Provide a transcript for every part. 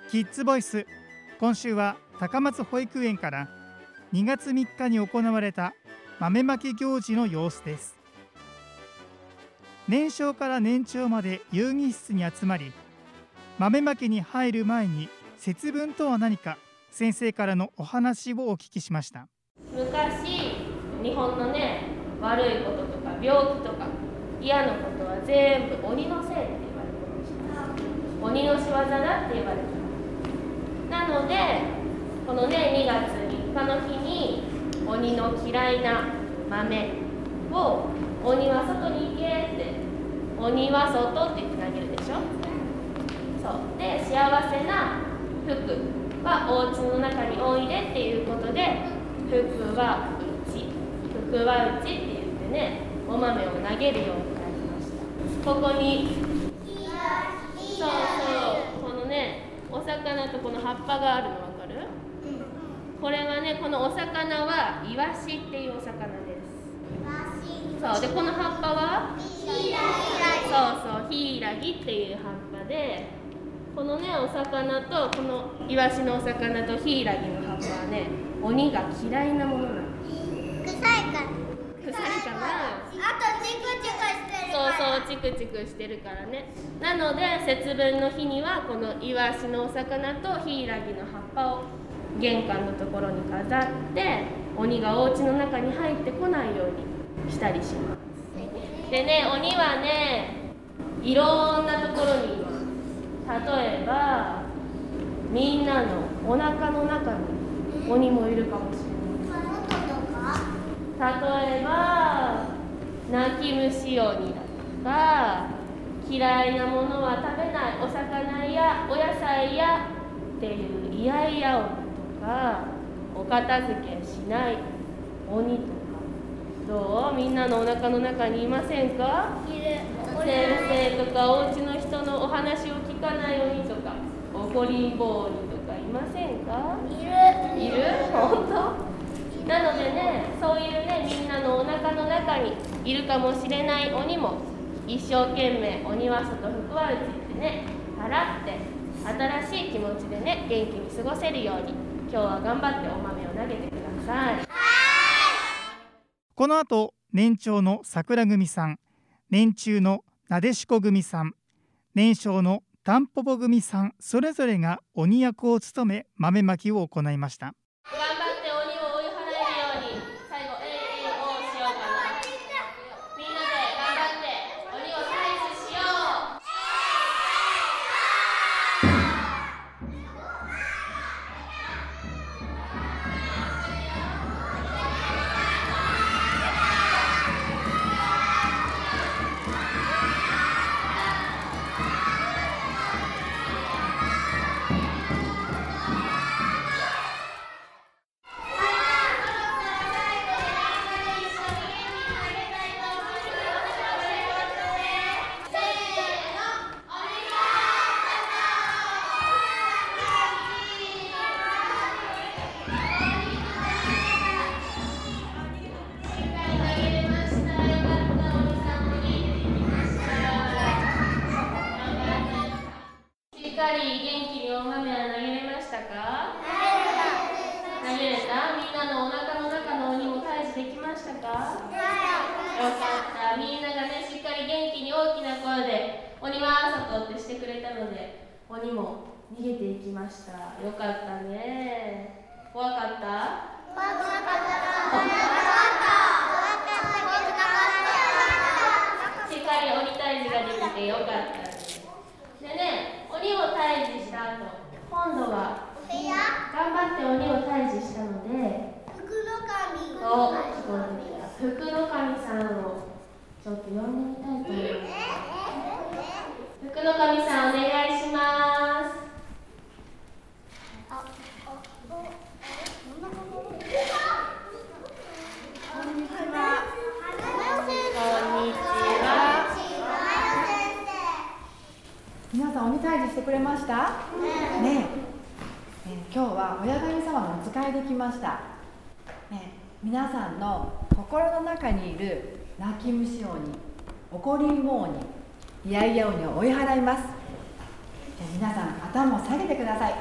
キッズボイス。今週は高松保育園から2月3日に行われた豆まき行事の様子です。年少から年長まで遊戯室に集まり、豆まきに入る前に節分とは何か、先生からのお話をお聞きしました。 昔、日本のね、悪いこととか病気とか嫌なことは全部鬼のせいって言われてました。鬼の仕業だって言われてます。なので、このね、2月3日の日に鬼の嫌いな豆を鬼は外に行けって、鬼は外って言って投げるでしょ。そうで、幸せな福はお家の中においでっていうことで、福はうち、福はうちって言ってね、お豆を投げるようになりました。ここにこのね、お魚とこの葉っぱがあるの分かる？これはね、このお魚はイワシっていうお魚です。そうで、この葉っぱはヒイラギっていう葉っぱで、このね、お魚とこのイワシのお魚とヒイラギの葉っぱはね、鬼が嫌いなものなんです。臭いかな。あとチクチクしてるから。そう、チクチクしてるからね。なので節分の日にはこのイワシのお魚とヒイラギの葉っぱを玄関のところに飾って、鬼がお家の中に入ってこないようにしたりします。でね、鬼はね、いろんなところにいます。例えばみんなのお腹の中に鬼もいるかもしれない。例えば泣き虫鬼だとか、嫌いなものは食べないお魚やお野菜やっていうイヤイヤ鬼とか、お片付けしない鬼とか。どう？みんなのお腹の中にいませんか？いる。先生とかお家の人のお話を聞かない鬼とか、怒りんぼ鬼とかいませんか？いる？本当？なのでね、そういうね、みんなのお腹の中にいるかもしれない鬼も一生懸命鬼は外福は内ってね、払って新しい気持ちでね、元気に過ごせるように、今日は頑張ってお豆を投げてください。 この後、年長の桜組さん、年中のなでしこ組さん、年少のたんぽぽ組さん、それぞれが鬼役を務め豆まきを行いました。 頑張って鬼を追い払えるように、最後をしようかな。みんなで頑張って鬼を退治しよう。しっかり元気にお豆は投げれましたか？投げれた？みんなのお腹の中の鬼も退治できましたか？よかった。みんながね、しっかり元気に大きな声で鬼は外ってしてくれたので、鬼も逃げていきました。よかったね。怖かった？怖かった。しっかり鬼退治ができてよかったです。でね、鬼を退治した後、今度は頑張って鬼を退治したので、福の神さんをちょっと呼んでみたいと思います。福の神さん、お願いします。こんにちは。 皆さん鬼退治してくれました？ねえ、今日は親神様のお使いできました。ね、皆さんの心の中にいる泣き虫鬼、怒りんぼ鬼、イヤイヤ鬼を追い払います。 皆さん頭を下げてください。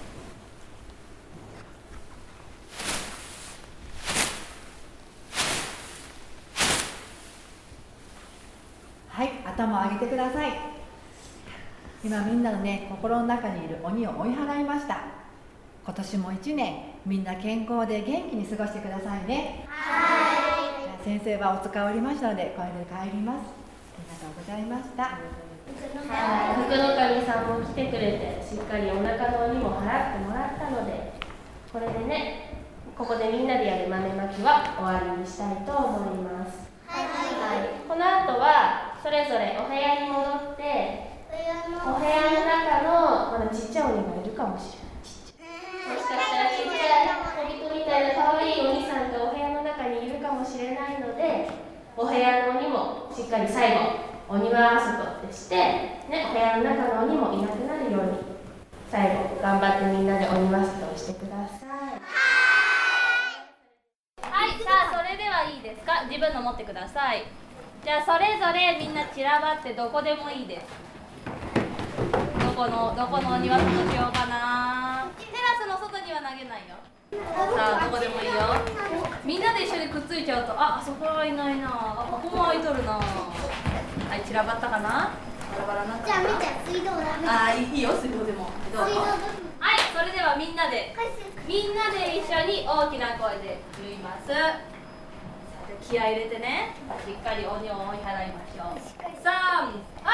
はい、頭を上げてください。今みんなのね、心の中にいる鬼を追い払いました。今年も1年みんな健康で元気に過ごしてくださいね。はい。先生はお使いおりましたのでこれで帰ります。ありがとうございました。 福の神さんも来てくれて、しっかりお腹の鬼も払ってもらったので、これでね、ここでみんなでやる豆まきは終わりにしたいと思います。はい、この後はそれぞれお部屋に戻って、お部屋の中のまだちっちゃい鬼がいるかもしれない。もしかしたらちっちゃい小人みたいな可愛いお兄さんがお部屋の中にいるかもしれないので、お部屋の鬼もしっかり最後鬼は外ってして、ね、お部屋の中の鬼もいなくなるように最後頑張ってみんなで鬼は外をしてください。 はい、さあそれではいいですか。自分の持ってください。じゃあそれぞれみんな散らばってどこでもいいです。どこの鬼は外しようかな。テラスの外には投げないよ。さあどこでもいいよ。みんなで一緒にくっついちゃうと、あそこはいないな、ここも空いとるな。はい、散らばったかな。バラバラになったかな。じゃあ見て、水道だ。いいよ、水道でも。はい、それではみんなで一緒に大きな声で言います。気合い入れてね、しっかり鬼を追い払いましょう。3、はい。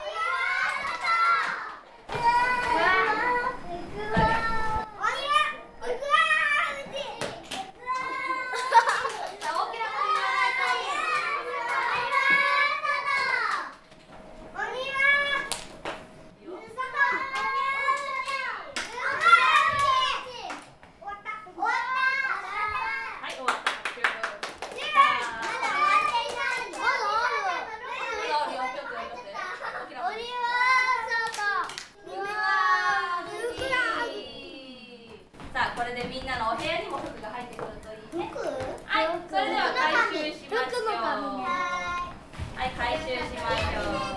これでみんなのお部屋にも服が入ってくるといいね。はい、それでは回収しましょう。はい、回収しましょう。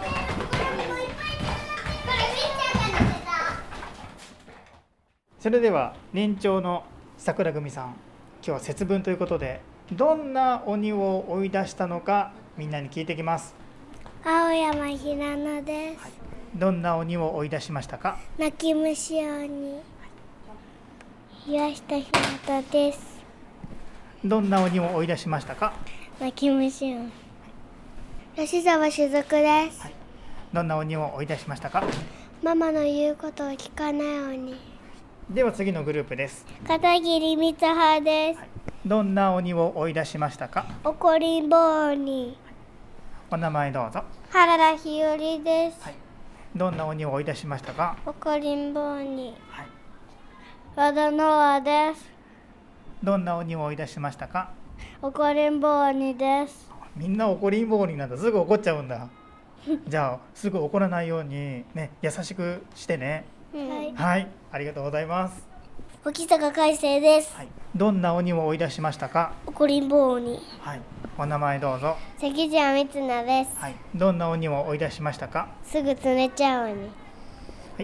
それでは年長の桜組さん、今日は節分ということでどんな鬼を追い出したのかみんなに聞いてきます。 青山ひなのです、 はい、どんな鬼を追い出しましたか。 泣き虫鬼、岩下ひなたです。 どんな鬼を追い出しましたか。 泣き虫鬼、吉沢しずくです、 はい、どんな鬼を追い出しましたか。 ママの言うことを聞かない鬼。 では次のグループです。 片桐光葉です、 はい、どんな鬼を追い出しましたか。 怒りんぼ鬼、 お名前どうぞ。 原田ひよりです、 はい、どんな鬼を追い出しましたか。 怒りんぼ鬼、 はい、 和田ノアです。 どんな鬼を追い出しましたか。 怒りんぼ鬼です。 みんな怒りんぼ鬼なんだ。すぐ怒っちゃうんだ。じゃあすぐ怒らないようにね、優しくしてね。 はい、 はい、ありがとうございます。 沖坂海生です、 はい、どんな鬼を追い出しましたか。 怒りんぼ鬼、 はい、お名前どうぞ。 関地光菜です、 はい、どんな鬼を追い出しましたか。 すぐ詰めちゃう鬼、 はい、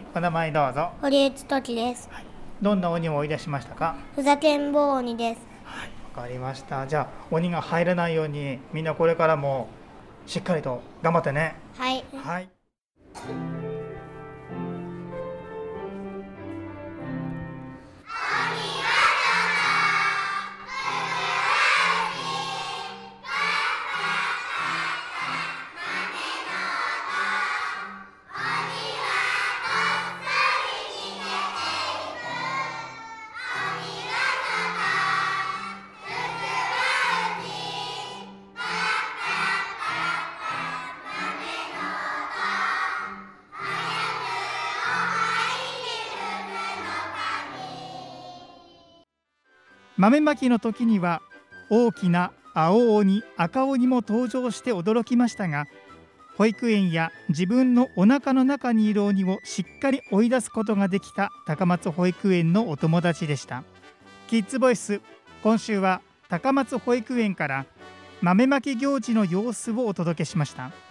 お名前どうぞ。 堀内時です、 はい、どんな鬼を追い出しましたか。 ふざけんぼ鬼です。 はい、わかりました。じゃあ鬼が入らないようにみんなこれからもしっかりと頑張ってね。 はい、 はい。豆まきの時には大きな青鬼、赤鬼も登場して驚きましたが、保育園や自分のお腹の中にいる鬼をしっかり追い出すことができた高松保育園のお友達でした。キッズボイス、今週は高松保育園から豆まき行事の様子をお届けしました。